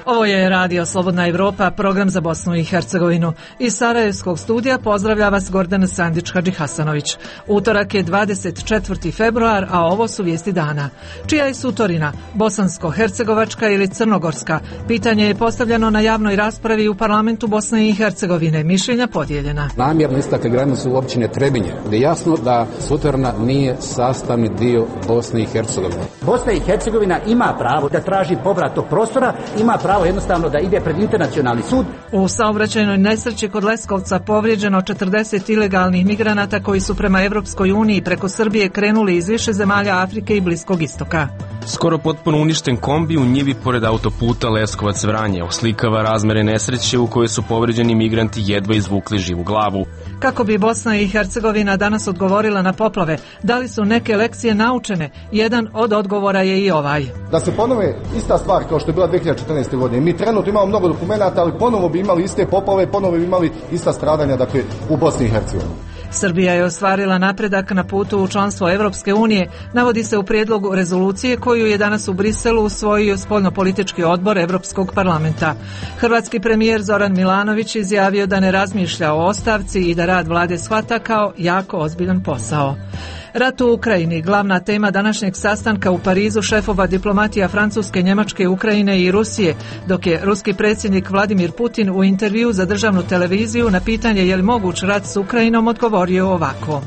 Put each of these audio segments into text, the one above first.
Ovo je Radio Slobodna Evropa, program za Bosnu i Hercegovinu. Iz Sarajevskog studija pozdravlja vas Gordana Sandić-Hadžihasanović. Utorak je 24. februar, a ovo su vijesti dana. Čija je sutorina, bosansko-hercegovačka ili crnogorska? Pitanje je postavljeno na javnoj raspravi u parlamentu Bosne i Hercegovine. Mišljenja podijeljena. Namjerno istakli granicu općine Trebinje, gdje je jasno da sutorina nije sastavni dio Bosne i Hercegovine. Bosna i Hercegovina ima pravo da traži povrat tog prostora, ima pravo jednostavno da ide pred internacionalni sud. U saobraćajnoj nesreći kod Leskovca povrijeđeno 40 ilegalnih migranata koji su prema Evropskoj uniji preko Srbije krenuli iz više zemalja Afrike i Bliskog istoka. Skoro potpuno uništen kombi u njivi pored autoputa Leskovac-Vranje oslikava razmere nesreće u kojoj su povrijeđeni migranti jedva izvukli živu glavu. Kako bi Bosna i Hercegovina danas odgovorila na poplave? Da li su neke lekcije naučene? Jedan od odgovora je i ovaj. Da se ponove ista stvar kao što je bila 2014. godine. Mi trenutno imamo mnogo dokumenata, ali ponovo bi imali iste poplave, ponovo bi imali ista stradanja, dakle, u Bosni i Hercegovini. Srbija je ostvarila napredak na putu u članstvo Evropske unije, navodi se u prijedlogu rezolucije koju je danas u Briselu usvojio spoljnopolitički odbor Evropskog parlamenta. Hrvatski premijer Zoran Milanović izjavio da ne razmišlja o ostavci i da rad vlade shvata kao jako ozbiljan posao. Rat u Ukrajini, glavna tema današnjeg sastanka u Parizu šefova diplomatija Francuske, Njemačke, Ukrajine i Rusije, dok je ruski predsjednik Vladimir Putin u intervju za državnu televiziju na pitanje je li moguć rat s Ukrajinom odgovorio ovako.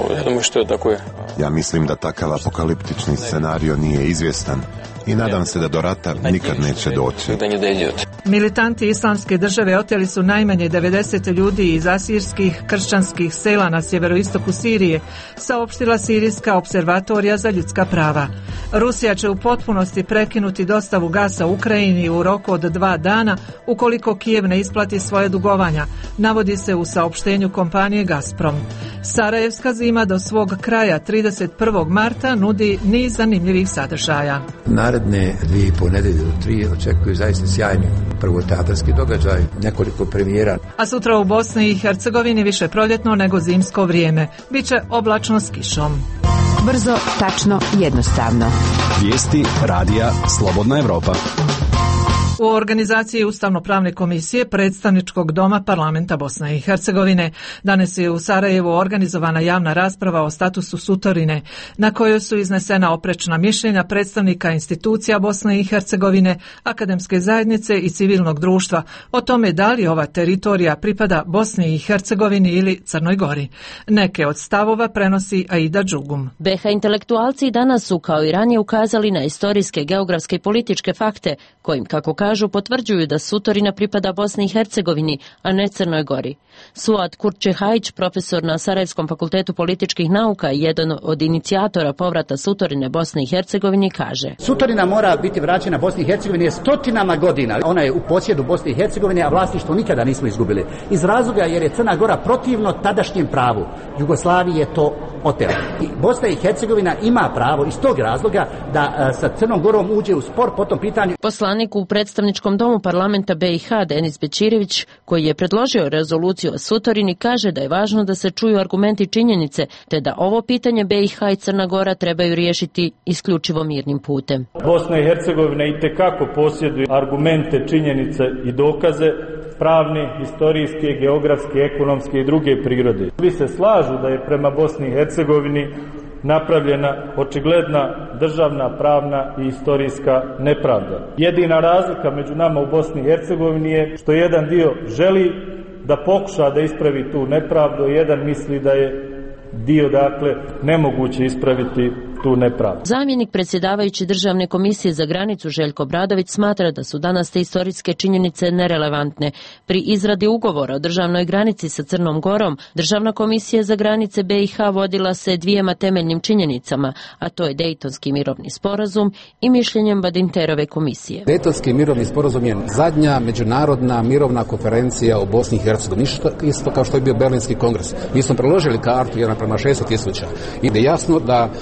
Ja mislim da takav apokaliptični scenario nije izvjestan i nadam se da do rata nikad neće doći. Militanti Islamske države oteli su najmanje 90 ljudi iz asirskih kršćanskih sela na sjeveroistoku Sirije, saopštila Sirijska observatorija za ljudska prava. Rusija će u potpunosti prekinuti dostavu gasa Ukrajini u roku od 2 dana ukoliko Kijev ne isplati svoje dugovanja, navodi se u saopštenju kompanije Gazprom. Sarajevska zima do svog kraja 31. marta nudi niz zanimljivih sadržaja. Naredne 2,5 nedelje do 3 očekuju zaista sjajni prvo teatarski događaj, nekoliko premijera. A sutra u Bosni i Hercegovini više proljetno nego zimsko vrijeme. Biće oblačno s kišom. Brzo, tačno, jednostavno. Vijesti Radija Slobodna Evropa. U organizaciji Ustavno-pravne komisije predstavničkog doma parlamenta Bosne i Hercegovine danas je u Sarajevu organizovana javna rasprava o statusu sutorine, na kojoj su iznesena oprečna mišljenja predstavnika institucija Bosne i Hercegovine, akademske zajednice i civilnog društva o tome da li ova teritorija pripada Bosni i Hercegovini ili Crnoj Gori. Neke od stavova prenosi Aida Džugum. BiH intelektualci danas su kao i ranije ukazali na istorijske, geografske i političke fakte kojim, kako kažu, potvrđuju da sutorina pripada Bosni i Hercegovini, a ne Crnoj Gori. Suad Kurtčehajić, profesor na Sarajevskom fakultetu političkih nauka i jedan od inicijatora povrata sutorine Bosni i Hercegovini, kaže: Sutorina mora biti vraćena Bosni i Hercegovini stotinama godina. Ona je u posjedu Bosne i Hercegovine, a vlasništvo nikada nismo izgubili. Iz razloga jer je Crna Gora protivno tadašnjem pravu. Jugoslaviji je to otela. I Bosna i Hercegovina ima pravo iz tog razloga da sa Crnom Gorom uđe u spor po tom pitanju. Poslanik u predstavničkom domu parlamenta BiH Denis Bećirević, koji je predložio rezoluciju o sutorini, kaže da je važno da se čuju argumenti i činjenice, te da ovo pitanje BiH i Crna Gora trebaju riješiti isključivo mirnim putem. Bosna i Hercegovina itekako posjeduje argumente, činjenice i dokaze pravne, historijske, geografske, ekonomske i druge prirode. Svi se slažu da je prema Bosni i Hercegovini napravljena očigledna državna, pravna i historijska nepravda. Jedina razlika među nama u Bosni i Hercegovini je što jedan dio želi da pokuša da ispravi tu nepravdu, a jedan misli da je dio, dakle, nemoguće ispraviti tu nepravdu. Zamjenik predsjedavajući Državne komisije za granicu Željko Obradović smatra da su danas te historijske činjenice nerelevantne. Pri izradi ugovora o državnoj granici sa Crnom Gorom, Državna komisija za granice BiH vodila se dvijema temeljnim činjenicama, a to je Dejtonski mirovni sporazum i mišljenjem Badinterove komisije. Dejtonski mirovni sporazum je zadnja međunarodna mirovna konferencija o Bosni i Hercegovini, isto kao što je bio Berlinski kongres. Mi smo preložili kartu 1:600.000 i da je jasno da sutra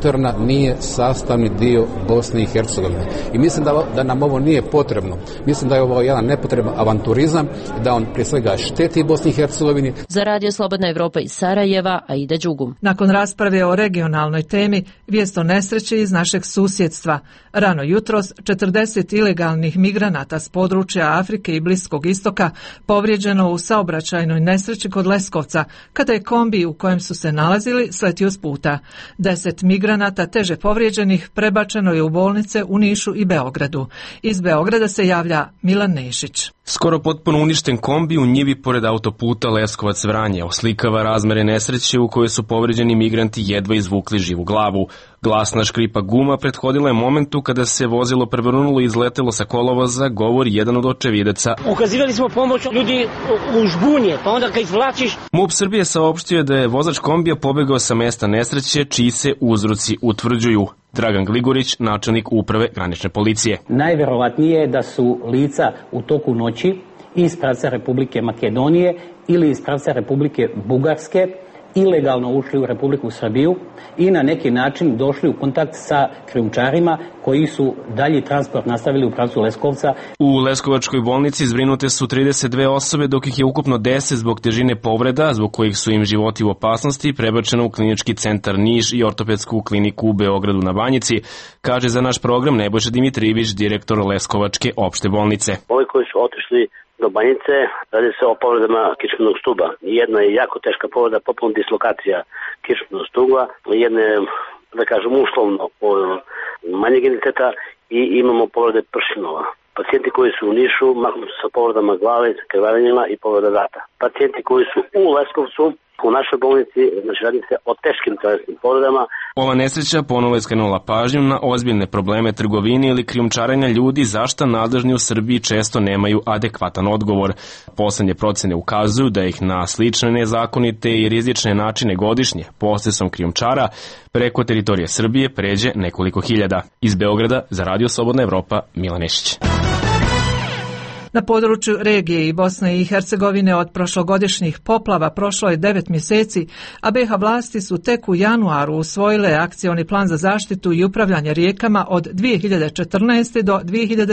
Sutorna nije sastavni dio Bosne i Hercegovine. I mislim da nam ovo nije potrebno. Mislim da je ovo jedan nepotreban avanturizam i da on prije svega šteti Bosni i Hercegovini. Za Radio Slobodna Evropa iz Sarajeva, Aida Đugum. Nakon rasprave o regionalnoj temi, vijest o nesreći iz našeg susjedstva. Rano jutros 40 ilegalnih migranata s područja Afrike i Bliskog istoka povrijeđeno u saobraćajnoj nesreći kod Leskovca, kada je kombi u kojem su se nalazili sletio s puta. 10 migranata teže povrijeđenih prebačeno je u bolnice u Nišu i Beogradu. Iz Beograda se javlja Milan Nešić. Skoro potpuno uništen kombi u njivi pored autoputa Leskovac-Vranje oslikava razmere nesreće u kojoj su povrijeđeni migranti jedva izvukli živu glavu. Glasna škripa guma prethodila je momentu kada se vozilo prevrnulo i izletelo sa kolovoza, govori jedan od očevidaca. Ukazivali smo pomoć ljudi u žbunje, pa onda kad izvlačiš... MUP Srbije saopštio da je vozač kombija pobegao sa mesta nesreće, čiji se uzroci utvrđuju. Dragan Gligorić, načelnik uprave granične policije. Najverovatnije je da su lica u toku noći iz pravca Republike Makedonije ili iz pravca Republike Bugarske ilegalno ušli u Republiku Srbiju i na neki način došli u kontakt sa krijumčarima koji su dalji transport nastavili u pravcu Leskovca. U Leskovačkoj bolnici zbrinute su 32 osobe, dok ih je ukupno 10 zbog težine povreda, zbog kojih su im životi u opasnosti, prebačeno u klinički centar Niš i ortopedsku kliniku u Beogradu na Banjici, kaže za naš program Nebojša Dimitrijević, direktor Leskovačke opšte bolnice. Ovi koji su otišli do Banjice, radi se o povredama kičmenog stuba. Jedna je jako teška povreda, potpuno dislokacija kičmenog stuba, jedna je, da kažem, uslovno manjeg intenziteta i imamo povrede pršinova. Pacijenti koji su u Nišu mahnuti sa povredama glave, krvarenjima i povreda vrata. Pacijenti koji su u Leskovcu, u našoj bolnici, znači radi se o teškim tjelesnim povredama. Ova nesreća ponovo je skrenula pažnju na ozbiljne probleme trgovine ili krijumčarenja ljudi, zašto nadležni u Srbiji često nemaju adekvatan odgovor. Poslednje procene ukazuju da ih na slične nezakonite i rizične načine godišnje, posredstvom krijumčara, preko teritorije Srbije pređe nekoliko hiljada. Iz Beograda za Radio Slobodna Evropa, Milan Nešić. Na području regije i Bosne i Hercegovine od prošlogodišnjih poplava prošlo je 9 mjeseci, a BiH vlasti su tek u januaru usvojile akcioni plan za zaštitu i upravljanje rijekama od 2014. do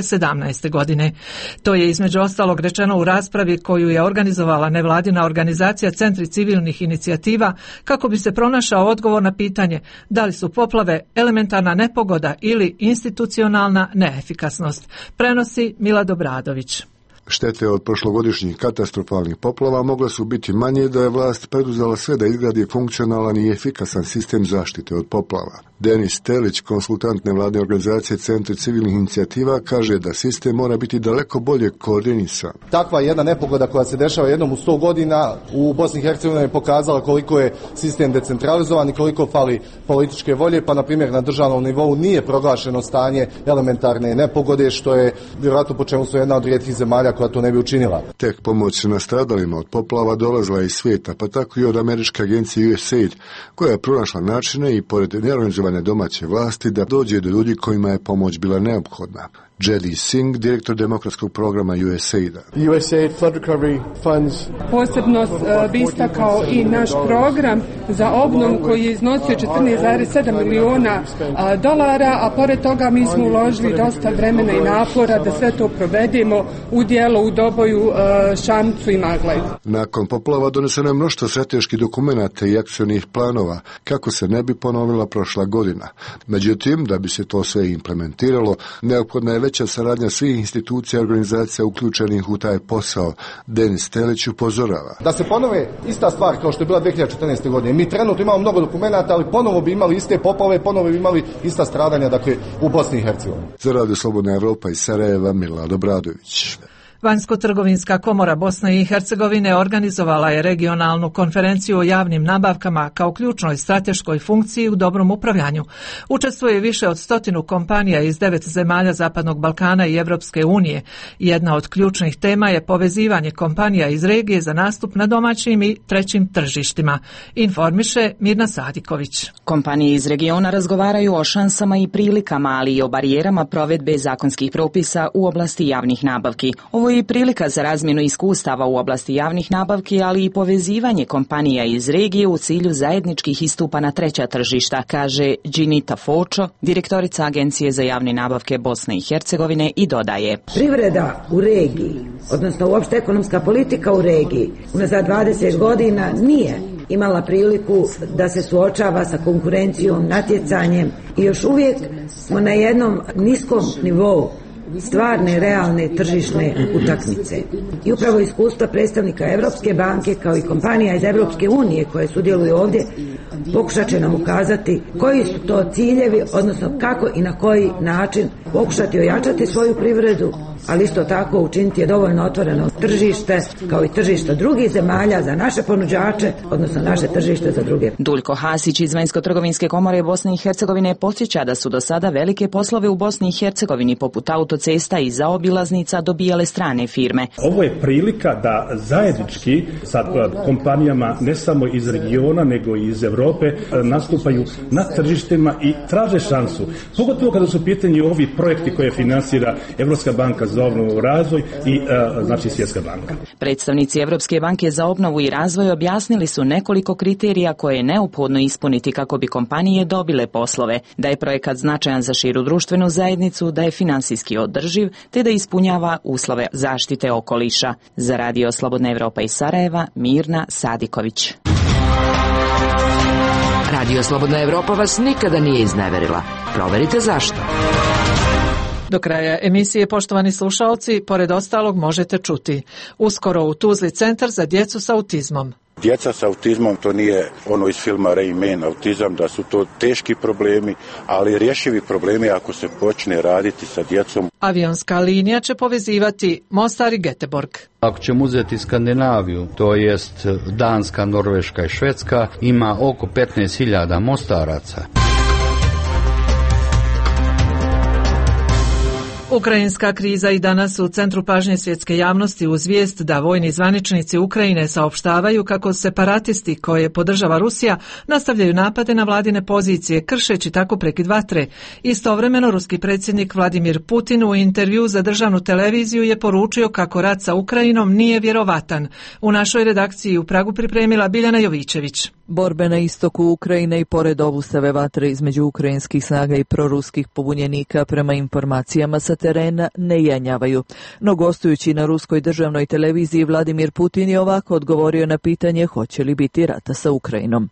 2017. godine. To je između ostalog rečeno u raspravi koju je organizovala nevladina organizacija Centri civilnih inicijativa kako bi se pronašao odgovor na pitanje da li su poplave elementarna nepogoda ili institucionalna neefikasnost. Prenosi Milad Obradović. Štete od prošlogodišnjih katastrofalnih poplava mogle su biti manje da je vlast preduzela sve da izgradi funkcionalan i efikasan sistem zaštite od poplava. Denis Telić, konsultant nevladine organizacije Centri civilnih inicijativa, kaže da sistem mora biti daleko bolje koordinisan. Takva jedna nepogoda koja se dešava jednom u 100 godina u Bosni i Hercegovini je pokazala koliko je sistem decentralizovan i koliko fali političke volje, pa na primjer na državnom nivou nije proglašeno stanje elementarne nepogode, što je vjerojatno po čemu su jedna od rijetkih zemalja koja to ne bi učinila. Tek pomoć nastradalima od poplava dolazila iz svijeta, pa tako i od američke agencije USAID, koja je pronašla načine i pored neorganizovane domaće vlasti da dođe do ljudi kojima je pomoć bila neophodna. Jedi Singh, direktor demokratskog programa USAID-a. USAID Flood Recovery Funds. Posebno bi istakao i naš program za obnovu koji je iznosio 14,7 miliona dolara, a pored toga mi smo uložili dosta vremena i napora da sve to provedemo u dijelu u Doboju, Šamcu i Maglaju. Nakon poplava doneseno je mnoštvo strateških dokumenata i akcionih planova kako se ne bi ponovila prošla godina. Međutim, da bi se to sve implementiralo, neophodna je veća saradnja svih institucija i organizacija uključenih u taj posao. Denis Telić upozorava. Da se ponove ista stvar kao što je bila 2014. godine. Mi trenutno imamo mnogo dokumenata, ali ponovo bi imali iste poplave, ponovo bi imali ista stradanja, dakle, u Bosni i Hercegovini. Za Radio Slobodna Evropa iz Sarajeva, Milad Obradović. Vanjsko-trgovinska komora Bosne i Hercegovine organizovala je regionalnu konferenciju o javnim nabavkama kao ključnoj strateškoj funkciji u dobrom upravljanju. Učestvuje više od 100 kompanija iz 9 zemalja Zapadnog Balkana i Evropske unije. Jedna od ključnih tema je povezivanje kompanija iz regije za nastup na domaćim i trećim tržištima. Informiše Mirna Sadiković. Kompanije iz regiona razgovaraju o šansama i prilikama, ali i o barijerama provedbe zakonskih propisa u oblasti javnih nabavki. Ovo Ovo je prilika za razmjenu iskustava u oblasti javnih nabavki, ali i povezivanje kompanija iz regije u cilju zajedničkih istupa na treća tržišta, kaže Džinita Fočo, direktorica Agencije za javne nabavke Bosne i Hercegovine, i dodaje: privreda u regiji, odnosno uopšte ekonomska politika u regiji, unazad 20 godina nije imala priliku da se suočava sa konkurencijom, natjecanjem i još uvijek smo na jednom niskom nivou stvarne, realne tržišne utakmice. I upravo iskustva predstavnika Evropske banke kao i kompanija iz Evropske unije koje sudjeluju ovdje pokušat će nam ukazati koji su to ciljevi, odnosno kako i na koji način pokušati ojačati svoju privredu, ali isto tako učiniti je dovoljno otvoreno tržište kao i tržište drugih zemalja za naše ponuđače, odnosno naše tržište za druge. Duljko Hasić iz Vanjsko-trgovinske komore Bosne i Hercegovine podsjeća da su do sada velike poslove u Bosni i Hercegovini poput autocesta i zaobilaznica dobijale strane firme. Ovo je prilika da zajednički sa kompanijama ne samo iz regiona nego i iz Europe nastupaju na tržištima i traže šansu. Pogotovo kada su u pitanju ovi projekti koje finansira Evropska banka za obnovu i razvoj i znači Svjetska banka. Predstavnici Evropske banke za obnovu i razvoj objasnili su nekoliko kriterija koje je neophodno ispuniti kako bi kompanije dobile poslove, da je projekat značajan za širu društvenu zajednicu, da je finansijski održiv, te da ispunjava uslove zaštite okoliša. Za Radio Slobodna Evropa iz Sarajeva, Mirna Sadiković. Radio Slobodna Evropa vas nikada nije izneverila. Proverite zašto. Do kraja emisije, poštovani slušaoci, pored ostalog možete čuti: uskoro u Tuzli centar za djecu s autizmom. Djeca s autizmom, to nije ono iz filma Rain Man autizam, da su to teški problemi, ali rješivi problemi ako se počne raditi sa djecom. Avionska linija će povezivati Mostar i Göteborg. Ako ćemo uzeti Skandinaviju, to jest Danska, Norveška i Švedska, ima oko 15.000 mostaraca. Ukrajinska kriza i danas u centru pažnje svjetske javnosti uz vijest da vojni zvaničnici Ukrajine saopštavaju kako separatisti koje podržava Rusija nastavljaju napade na vladine pozicije, kršeći tako prekid vatre. Istovremeno, ruski predsjednik Vladimir Putin u intervju za državnu televiziju je poručio kako rat sa Ukrajinom nije vjerovatan. U našoj redakciji u Pragu pripremila Biljana Jovićević. Borbe na istoku Ukrajine i pored obustave vatre između ukrajinskih snaga i proruskih pobunjenika prema informacijama sa terena ne jenjavaju. No gostujući na ruskoj državnoj televiziji, Vladimir Putin je ovako odgovorio na pitanje hoće li biti rata sa Ukrajinom.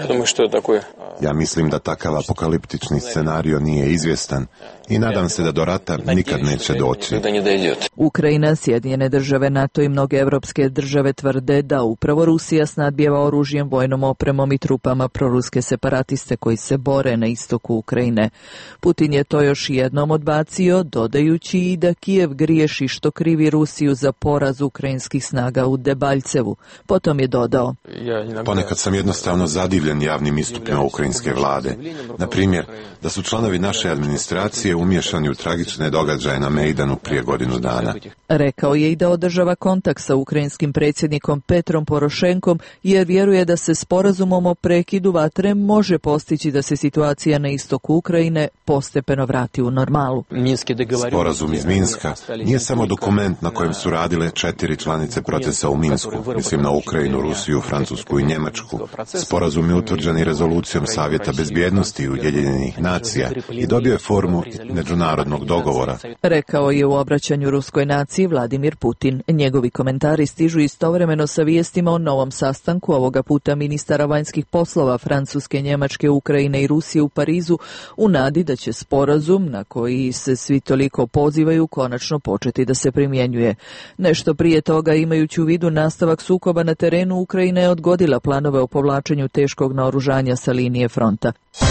Ja mislim da takav apokaliptični scenario nije izvjestan i nadam se da do rata nikad neće doći. Ukrajina, Sjedinjene države, NATO i mnoge evropske države tvrde da upravo Rusija snadbijeva oružjem, vojnom opremom i trupama proruske separatiste koji se bore na istoku Ukrajine. Putin je to još jednom odbacio, dodajući i da Kijev griješi što krivi Rusiju za poraz ukrajinskih snaga u Debaljcevu. Potom je dodao: ponekad sam jednostavno zadivljen javnim istupima ukrajinske vlade. Na primjer, da su članovi naše administracije umiješani u tragične događaje na Mejdanu prije godinu dana. Rekao je i da održava kontakt sa ukrajinskim predsjednikom Petrom Porošenkom jer vjeruje da se sporazumom o prekidu vatre može postići da se situacija na istoku Ukrajine postepeno vrati u normalu. Sporazum iz Minska nije samo dokument na kojem su radile 4 članice procesa u Minsku, mislim na Ukrajinu, Rusiju, Francusku i Njemačku. Sporazum je utvrđen i rezolucijom Savjeta bezbjednosti Ujedinjenih nacija i dobio je formu međunarodnog dogovora. Rekao je u obraćanju ruskoj naciji Vladimir Putin. Njegovi komentari stižu istovremeno sa vijestima o novom sastanku, ovoga puta ministara vanjskih poslova Francuske, Njemačke, Ukrajine i Rusije u Parizu, u nadi da će sporazum na koji se svi toliko pozivaju konačno početi da se primjenjuje. Nešto prije toga, imajući u vidu nastavak sukoba na terenu, Ukrajina je odgodila planove o povlačenju teškog naoružanja sa linije fronta.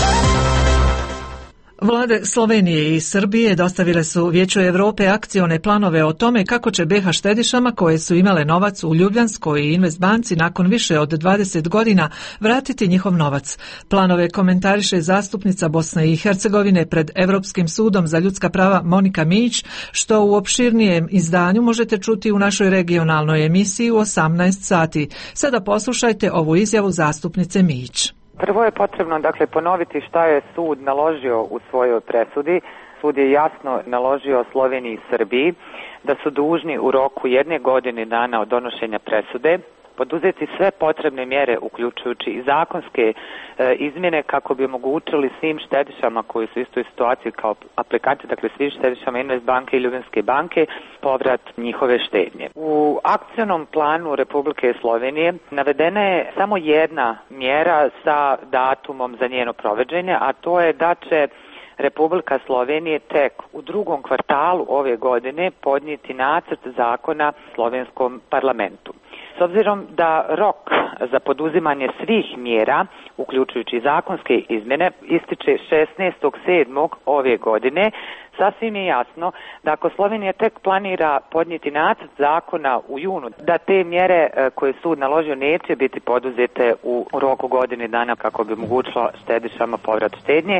Vlade Slovenije i Srbije dostavile su Vijeću Europe akcione planove o tome kako će BiH štedišama koje su imale novac u Ljubljanskoj i Investbanci nakon više od 20 godina vratiti njihov novac. Planove komentariše zastupnica Bosne i Hercegovine pred Europskim sudom za ljudska prava Monika Mijić, što u opširnijem izdanju možete čuti u našoj regionalnoj emisiji u 18 sati. Sada poslušajte ovu izjavu zastupnice Mijić. Prvo je potrebno ponoviti šta je sud naložio u svojoj presudi. sud je jasno naložio Sloveniji i Srbiji da su dužni u roku 1 godine dana od donošenja presude poduzeti sve potrebne mjere, uključujući i zakonske izmjene, kako bi omogućili svim štedišama koji su u istoj situaciji kao aplikanti, dakle svim štedišama Invest banke i Ljubljanske banke, povrat njihove štednje. U akcionom planu Republike Slovenije navedena je samo jedna mjera sa datumom za njeno provođenje, a to je da će Republika Slovenije tek u drugom kvartalu ove godine podnijeti nacrt zakona slovenskom parlamentu. S obzirom da rok za poduzimanje svih mjera, uključujući zakonske izmjene, ističe 16.7. ove godine, sasvim je jasno da ako Slovenija tek planira podnijeti nacrt zakona u junu, da te mjere koje sud naložio neće biti poduzete u roku godine dana kako bi omogućilo štedišama povrat štednje.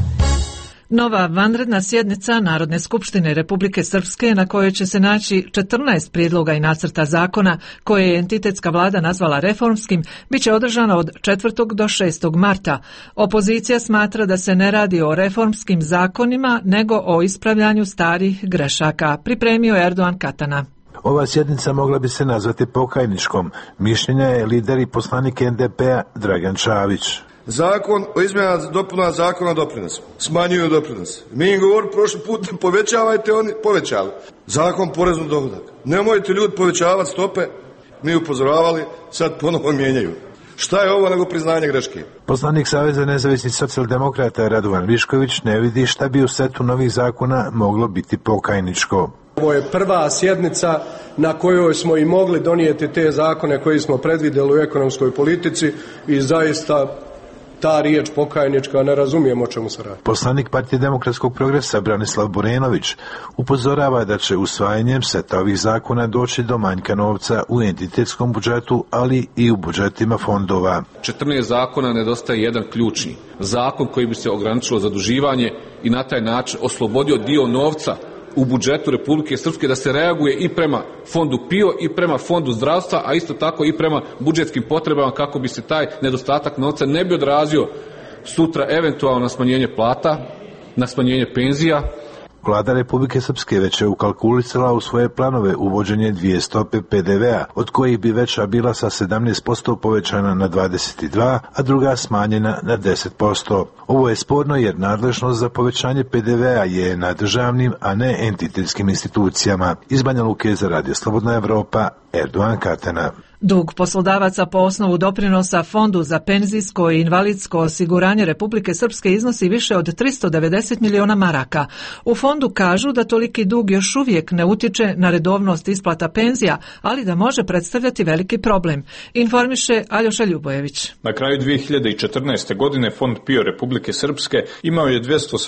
Nova vanredna sjednica Narodne skupštine Republike Srpske, na kojoj će se naći 14 prijedloga i nacrta zakona koje je entitetska vlada nazvala reformskim, bit će održana od 4. do 6. marta. Opozicija smatra da se ne radi o reformskim zakonima, nego o ispravljanju starih grešaka. Pripremio Erdogan Katana. Ova sjednica mogla bi se nazvati pokajničkom. Mišljenja je lider i poslanik NDP-a Dragan Čavić. Zakon o izmjenama dopuna zakona o doprinosu. Smanjuju doprinos. Mi im govorimo prošli put povećavajte, oni povećali. Zakon poreznu dohodak. Nemojte ljudi povećavati stope. Mi upozoravali, sad ponovo mijenjaju. Šta je ovo nego priznanje greške? Poslanik Saveza nezavisnih socijaldemokrata Radovan Višković ne vidi šta bi u setu novih zakona moglo biti pokajničko. Ovo je prva sjednica na kojoj smo i mogli donijeti te zakone koji smo predvidjeli u ekonomskoj politici i zaista ta riječ pokajnička, ne razumijem o čemu se radi. Poslanik Partije demokratskog progresa Branislav Borenović upozorava da će usvajanjem seta ovih zakona doći do manjka novca u entitetskom budžetu, ali i u budžetima fondova. 14 zakona nedostaje jedan ključni. Zakon koji bi se ograničilo zaduživanje i na taj način oslobodio dio novca u budžetu Republike Srpske da se reaguje i prema fondu PIO i prema fondu zdravstva, a isto tako i prema budžetskim potrebama kako bi se taj nedostatak novca ne bi odrazio sutra eventualno na smanjenje plata, na smanjenje penzija. Vlada Republike Srpske već je ukalkulisala u svoje planove uvođenje 2 stope PDV-a, od kojih bi veća bila sa 17% povećana na 22%, a druga smanjena na 10%. Ovo je sporno jer nadležnost za povećanje PDV-a je na državnim, a ne entitetskim institucijama. Iz Banja Luke za Radio Slobodna Evropa, Erdogan Katana. Dug poslodavaca po osnovu doprinosa Fondu za penzijsko i invalidsko osiguranje Republike Srpske iznosi više od 390 miliona maraka. U fondu kažu da toliki dug još uvijek ne utječe na redovnost isplata penzija, ali da može predstavljati veliki problem. Informiše Aljoša Ljubojević. Na kraju 2014. godine Fond PIO Republike Srpske imao je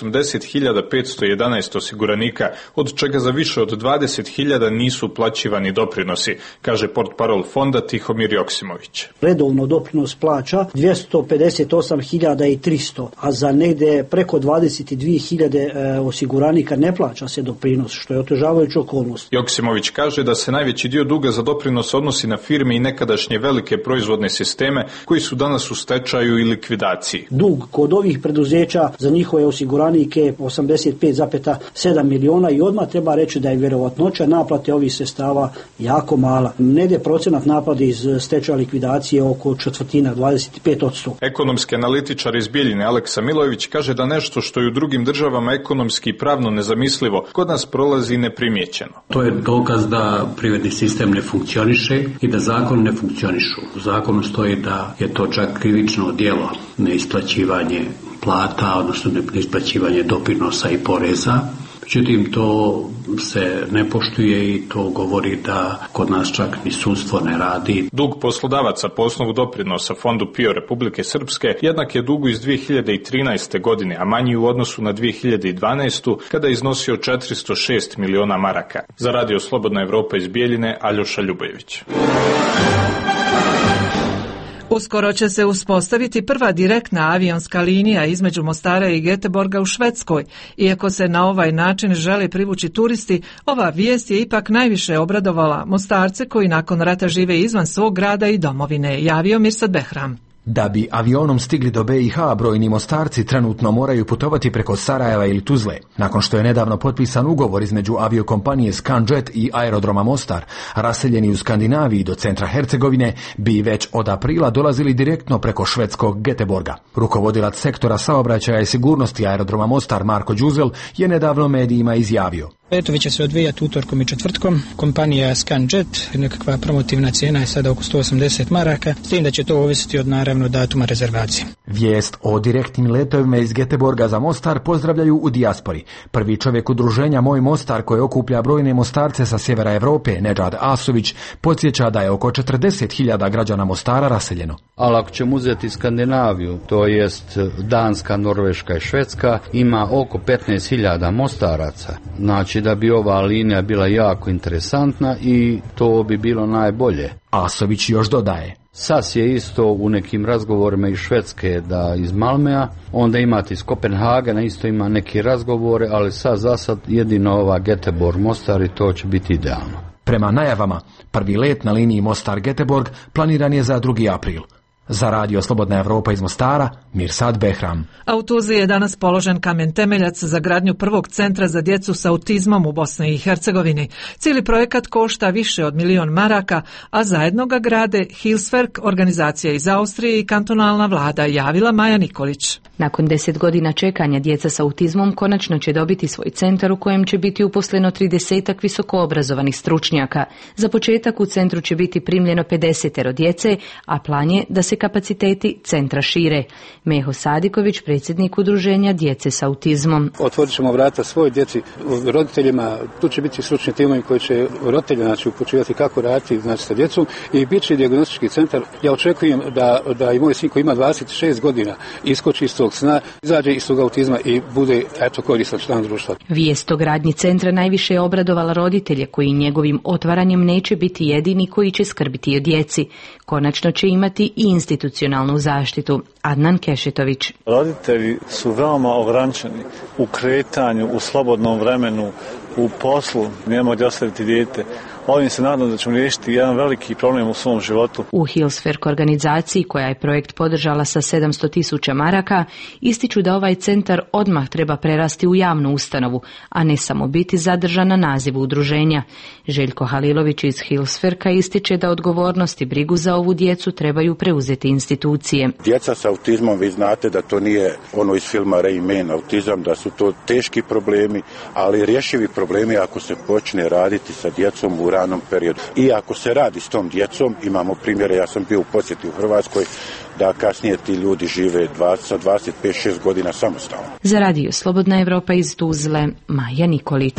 280.511 osiguranika, od čega za više od 20.000 nisu uplaćivani doprinosi, kaže portparol fonda Tihomir Joksimović. Redovno doprinos plaća 258.300, a za negdje preko 22.000 osiguranika ne plaća se doprinos, što je otežavajuća okolnost. Joksimović kaže da se najveći dio duga za doprinos odnosi na firme i nekadašnje velike proizvodne sisteme koji su danas u stečaju i likvidaciji. Dug kod ovih preduzeća za njihove osiguranike 85,7 miliona i odmah treba reći da je vjerovatnoća naplate ovih sredstava jako mala. Negdje procenat naplate iz stečaja likvidacije oko 25%. Ekonomski analitičar iz Bijeljine Aleksa Milojević kaže da nešto što je u drugim državama ekonomski i pravno nezamislivo kod nas prolazi neprimjećeno. To je dokaz da privredni sistem ne funkcioniše i da zakon ne funkcionišu. U zakonu stoji da je to čak krivično djelo neisplaćivanje plata, odnosno neisplaćivanje doprinosa i poreza. Međutim, to se ne poštuje i to govori da kod nas čak ni sudstvo ne radi. Dug poslodavaca po osnovu doprinosa Fondu PIO Republike Srpske jednak je dugu iz 2013. godine, a manji u odnosu na 2012. kada je iznosio 406 miliona maraka. Za Radio Slobodna Evropa iz Bijeljine, Aljoša Ljubojević. Uskoro će se uspostaviti prva direktna avionska linija između Mostara i Göteborga u Švedskoj. Iako se na ovaj način žele privući turisti, ova vijest je ipak najviše obradovala Mostarce koji nakon rata žive izvan svog grada i domovine, javio Mirsad Behram. Da bi avionom stigli do BiH, brojni Mostarci trenutno moraju putovati preko Sarajeva ili Tuzle. Nakon što je nedavno potpisan ugovor između aviokompanije Scanjet i aerodroma Mostar, raseljeni u Skandinaviji do centra Hercegovine bi već od aprila dolazili direktno preko švedskog Göteborga. Rukovodilac sektora saobraćaja i sigurnosti aerodroma Mostar Marko Đuzel je nedavno medijima izjavio: Letovi će se odvijati utorkom i četvrtkom. Kompanija Scanjet, nekakva promotivna cijena je sada oko 180 maraka, s tim da će to ovisiti od naravno datuma rezervacije. Vijest o direktnim letovima iz Göteborga za Mostar pozdravljaju u dijaspori. Prvi čovjek udruženja Moj Mostar, koji okuplja brojne Mostarce sa sjevera Europe, Nedžad Asović, podsjeća da je oko 40.000 građana Mostara raseljeno. Ali ako ćemo uzeti Skandinaviju, to jest Danska, Norveška i Švedska, ima oko 15.000 Mostaraca. Znači da bi ova linija bila jako interesantna i to bi bilo najbolje. Asović još dodaje: SAS je isto u nekim razgovorima iz Švedske, da iz Malmea, onda imate iz Kopenhagena, isto ima neke razgovore, ali SAS za sad jedino ova Göteborg Mostar i to će biti idealno. Prema najavama, prvi let na liniji Mostar-Göteborg planiran je za 2. april. Za Radio Slobodna Evropa iz Mostara, Mirsad Behram. A u Tuzli je danas položen kamen temeljac za gradnju prvog centra za djecu sa autizmom u Bosni i Hercegovini. Cijeli projekat košta više od 1 milion maraka, a zajedno ga grade Hilswerk, organizacija iz Austrije i kantonalna vlada, javila Maja Nikolić. Nakon 10 godina čekanja djeca sa autizmom konačno će dobiti svoj centar u kojem će biti uposleno 30 visokoobrazovanih stručnjaka. Za početak u centru će biti primljeno 50 djece, a plan je da se kapaciteti centra šire. Meho Sadiković, predsjednik udruženja djece sa autizmom. Otvorit ćemo vrata svoj djeci, roditeljima, tu će biti stručni timovi koji će roditelje upućivati kako raditi sa djecom i bit će dijagnostički centar. Ja očekujem da i moj sin koji ima 26 godina iskoči iz tog sna, izađe iz tog autizma i bude koristan član društva. Vijest o gradnji centra najviše je obradovala roditelje koji njegovim otvaranjem neće biti jedini koji će skrbiti o djeci. Konačno će imati i institucionalnu zaštitu. Adnan Kešetović. Roditelji su veoma ograničeni u kretanju, u slobodnom vremenu, u poslu, nema gdje ostaviti dijete. Ovim se nadam da ćemo riješiti jedan veliki problem u svom životu. U Hilswerk organizaciji, koja je projekt podržala sa 700.000 maraka, ističu da ovaj centar odmah treba prerasti u javnu ustanovu, a ne samo biti zadržan na nazivu udruženja. Željko Halilović iz Hilswerka ističe da odgovornost i brigu za ovu djecu trebaju preuzeti institucije. Djeca sa autizmom, vi znate da to nije ono iz filma Rain Man, autizam, da su to teški problemi, ali rješivi problemi ako se počne raditi sa djecom u ranom periodu. I ako se radi s tom djecom, imamo primjere, ja sam bio u posjeti u Hrvatskoj, da kasnije ti ljudi žive sa 25-6 godina samostalno. Za Radio Slobodna Evropa iz Tuzle, Maja Nikolić.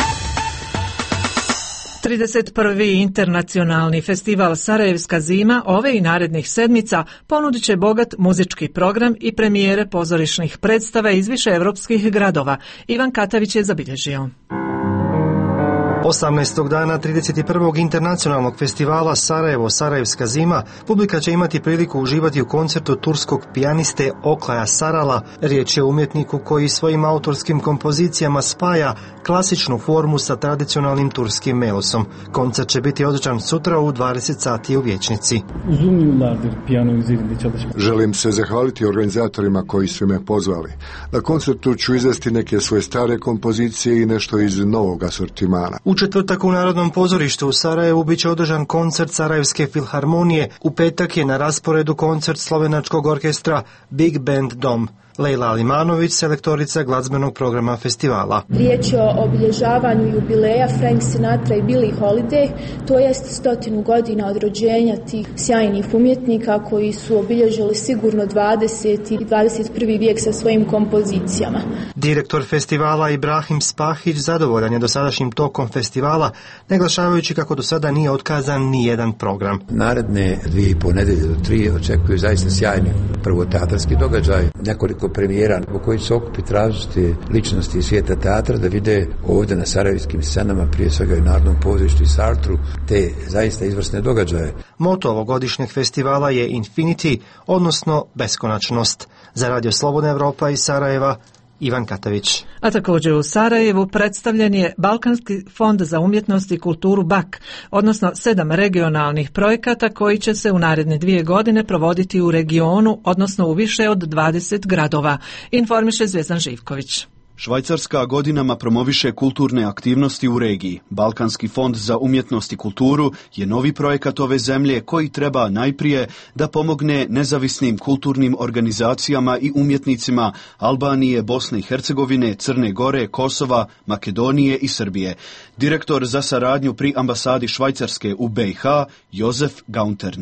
31. internacionalni festival Sarajevska zima ove i narednih sedmica ponudit će bogat muzički program i premijere pozorišnih predstava iz više evropskih gradova. Ivan Katavić je zabilježio. 18. dana 31. internacionalnog festivala Sarajevo Sarajevska zima publika će imati priliku uživati u koncertu turskog pijaniste Oklaja Sarala. Riječ je o umjetniku koji svojim autorskim kompozicijama spaja klasičnu formu sa tradicionalnim turskim melosom. Koncert će biti održan sutra u 20 sati u Vijećnici. Želim se zahvaliti organizatorima koji su me pozvali. Na koncertu ću izvesti neke svoje stare kompozicije i nešto iz novog asortimana. U četvrtak u Narodnom pozorištu u Sarajevu bit će održan koncert Sarajevske filharmonije. U petak je na rasporedu koncert slovenačkog orkestra Big Band Dom. Lejla Alimanović, selektorica glazbenog programa festivala. Riječ je o obilježavanju jubileja Frank Sinatra i Billie Holiday, to jest 100 godina od rođenja tih sjajnih umjetnika koji su obilježili sigurno 20. i 21. vijek sa svojim kompozicijama. Direktor festivala Ibrahim Spahić zadovoljan je dosadašnjim tokom festivala, naglašavajući kako do sada nije otkazan ni jedan program. Naredne 2,5 nedelje do 3 očekuju zaista sjajni prvo teatarski događaj, nekoliko premijera u kojoj se okupiti različite ličnosti iz svijeta teatra da vide ovdje na sarajevskim scenama, prije svega i Narodnom pozorištu i Sartru, te zaista izvrsne događaje. Moto ovogodišnjeg festivala je Infinity, odnosno beskonačnost. Za Radio Slobodna Evropa iz Sarajeva, Ivan Katavić. A također u Sarajevu predstavljen je Balkanski fond za umjetnost i kulturu BAK, odnosno 7 regionalnih projekata koji će se u naredne 2 godine provoditi u regionu, odnosno u više od 20 gradova, informiše Zvezdan Živković. Švajcarska godinama promoviše kulturne aktivnosti u regiji. Balkanski fond za umjetnost i kulturu je novi projekat ove zemlje koji treba najprije da pomogne nezavisnim kulturnim organizacijama i umjetnicima Albanije, Bosne i Hercegovine, Crne Gore, Kosova, Makedonije i Srbije. Direktor za saradnju pri ambasadi Švajcarske u BiH, Josef Gauntern.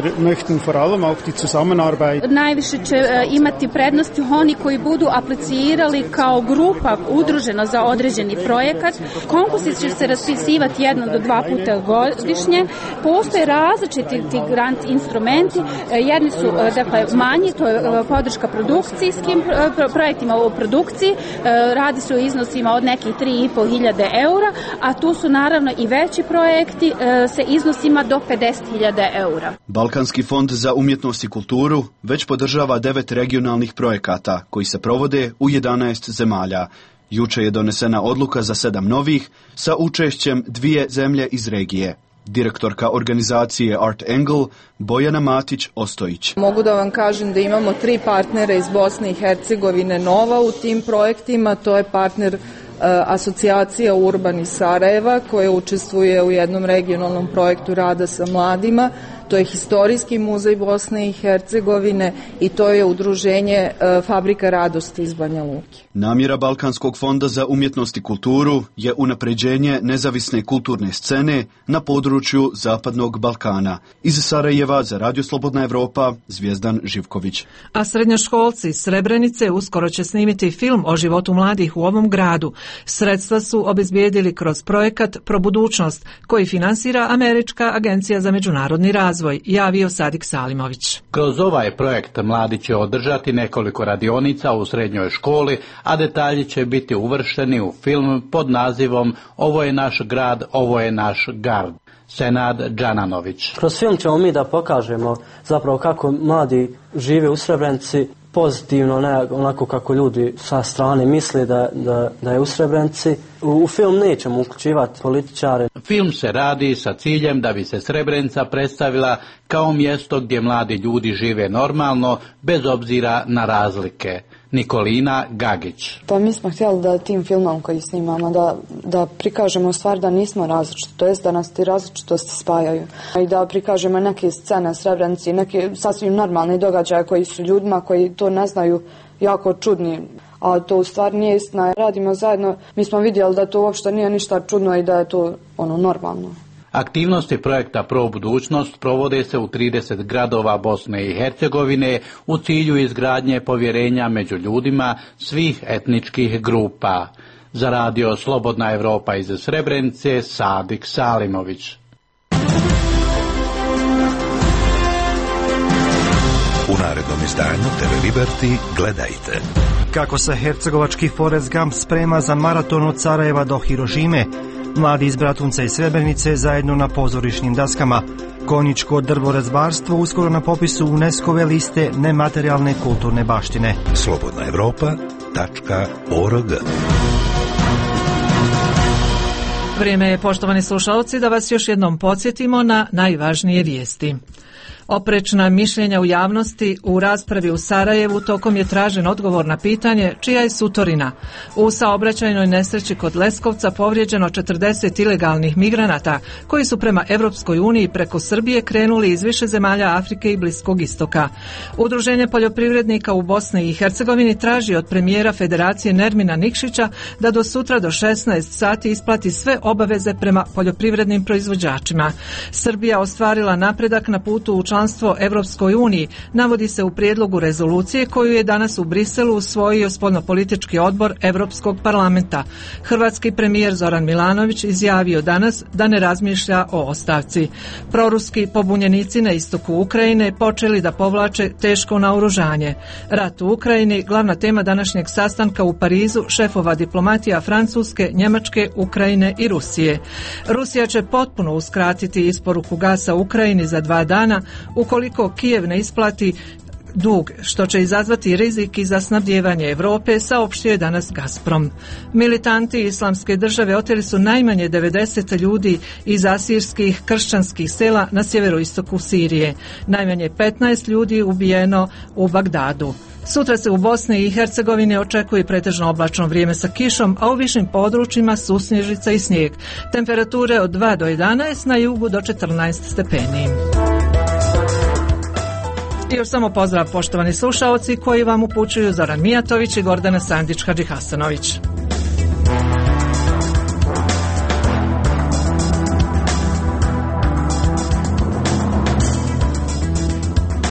Najviše će imati prednosti oni koji budu aplicirali kao grupa udružena za određeni projekat. Konkursi će se raspisivati 1 do 2 puta godišnje. Postoje različiti grant instrumenti. Jedni su manji, to je podrška produkcijskim projektima u produkciji. Radi se o iznosima od nekih 3.500 eura, a tu su naravno i veći projekti sa iznosima do 50.000 eura. Balkanski fond za umjetnost i kulturu već podržava 9 regionalnih projekata koji se provode u 11 zemalja. Juče je donesena odluka za 7 novih sa učešćem 2 zemlje iz regije. Direktorka organizacije Art Angle, Bojana Matić-Ostojić. Mogu da vam kažem da imamo 3 partnera iz Bosne i Hercegovine nova u tim projektima. To je partner asocijacija Urban iz Sarajeva koja učestvuje u jednom regionalnom projektu rada sa mladima. To je Historijski muzej Bosne i Hercegovine i to je udruženje Fabrika radosti iz Banja Luke. Namjera Balkanskog fonda za umjetnost i kulturu je unapređenje nezavisne kulturne scene na području Zapadnog Balkana. Iz Sarajeva za Radio Slobodna Evropa, Zvijezdan Živković. A srednjoškolci iz Srebrenice uskoro će snimiti film o životu mladih u ovom gradu. Sredstva su obezbijedili kroz projekat Probudućnost koji finansira Američka agencija za međunarodni razvoj, javio Sadik Salimović. Kroz ovaj projekt mladi će održati nekoliko radionica u srednjoj školi, a detalji će biti uvršteni u film pod nazivom Ovo je naš grad, ovo je naš gard. Senad Džananović. Kroz film ćemo mi da pokažemo zapravo kako mladi žive u Srebrenici, pozitivno, ne onako kako ljudi sa strane misle da je u Srebrenici. U film nećemo uključivati političare. Film se radi sa ciljem da bi se Srebrenica predstavila kao mjesto gdje mladi ljudi žive normalno, bez obzira na razlike. Nikolina Gagić. Pa mi smo htjeli da tim filmom koji snimamo da prikažemo stvar da nismo različiti, to jest da nas ti različitosti spajaju. I da prikažemo neke scene Srebrenici, neke sasvim normalne događaje koji su ljudima koji to ne znaju jako čudni. A to u stvari nije istina. Radimo zajedno, mi smo vidjeli da to uopšte nije ništa čudno i da je to normalno. Aktivnosti projekta Probudućnost provode se u 30 gradova Bosne i Hercegovine u cilju izgradnje povjerenja među ljudima svih etničkih grupa. Za Radio Slobodna Evropa iz Srebrenice, Sadik Salimović. U narednom izdanju TV Liberty gledajte. Kako se hercegovački Forrest Gump sprema za maraton od Sarajeva do Hirošime, mladi iz Bratunca i Srebrenice zajedno na pozorišnim daskama. Konjičko drvorezbarstvo uskoro na popisu UNESCO-ve liste nematerijalne kulturne baštine. slobodnaevropa.org. Vrijeme je, poštovani slušalci, da vas još jednom podsjetimo na najvažnije vijesti. Oprečna mišljenja u javnosti u raspravi u Sarajevu tokom je tražen odgovor na pitanje čija je sutorina. U saobraćajnoj nesreći kod Leskovca povrijeđeno 40 ilegalnih migranata koji su prema Europskoj uniji preko Srbije krenuli iz više zemalja Afrike i Bliskog istoka. Udruženje poljoprivrednika u Bosni i Hercegovini traži od premijera Federacije Nermina Nikšića da do sutra do 16 sati isplati sve obaveze prema poljoprivrednim proizvođačima. Srbija ostvarila napredak na putu u članstvo Europskoj uniji, navodi se u prijedlogu rezolucije koju je danas u Briselu usvojio spoljnopolitički odbor Europskog parlamenta. Hrvatski premijer Zoran Milanović izjavio danas da ne razmišlja o ostavci. Proruski pobunjenici na istoku Ukrajine počeli da povlače teško naoružanje. Rat u Ukrajini, glavna tema današnjeg sastanka u Parizu šefova diplomatija Francuske, Njemačke, Ukrajine i Rusije. Rusija će potpuno uskratiti isporuku gasa Ukrajini za 2 dana ukoliko Kijev ne isplati dug, što će izazvati rizik i za snabdijevanje Europe, saopštio je danas Gazprom. Militanti Islamske države oteli su najmanje 90 ljudi iz asirskih kršćanskih sela na sjeveroistoku Sirije. Najmanje 15 ljudi ubijeno u Bagdadu. Sutra se u Bosni i Hercegovini očekuje pretežno oblačno vrijeme sa kišom, a u višim područjima susnježica i snijeg. Temperature od 2 do 11, na jugu do 14 stepeni. I još samo pozdrav poštovani slušaoci koji vam upućuju Zoran Mijatović i Gordana Sandić-Hadžihasanović.